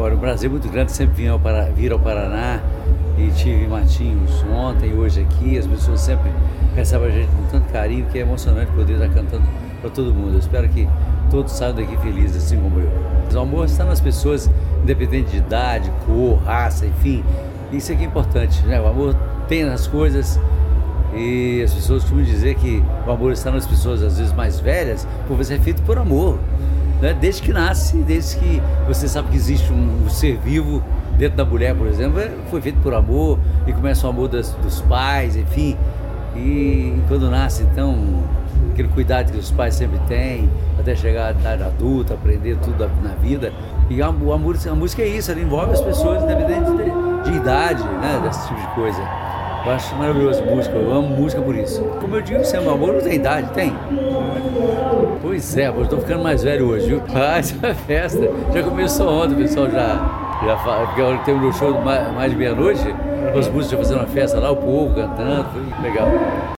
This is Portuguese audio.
Olha, o Brasil é muito grande, sempre vir ao Paraná e tive em Matinhos ontem e hoje aqui. As pessoas sempre recebem a gente com tanto carinho que é emocionante poder estar cantando para todo mundo. Eu espero que todos saiam daqui felizes, assim como eu. O amor está nas pessoas, independente de idade, cor, raça, enfim. Isso é que é importante, né? O amor tem nas coisas e as pessoas costumam dizer que o amor está nas pessoas, às vezes mais velhas, por você é feito por amor, né? Desde que nasce, desde que você sabe que existe um ser vivo dentro da mulher, por exemplo, foi feito por amor e começa o amor dos pais, enfim. E quando nasce, então, aquele cuidado que os pais sempre têm, até chegar à idade adulta, aprender tudo na vida. E a música é isso, ela envolve as pessoas, independente de idade, né, desse tipo de coisa. Eu acho maravilhoso música, eu amo música por isso. Como eu digo sempre, o amor não tem idade, tem? Pois é, eu estou ficando mais velho hoje, viu? Ah, essa festa já começou ontem, o pessoal já fala, porque eu tenho o meu show mais de meia-noite, as músicas já fazendo uma festa lá, o povo cantando, foi legal.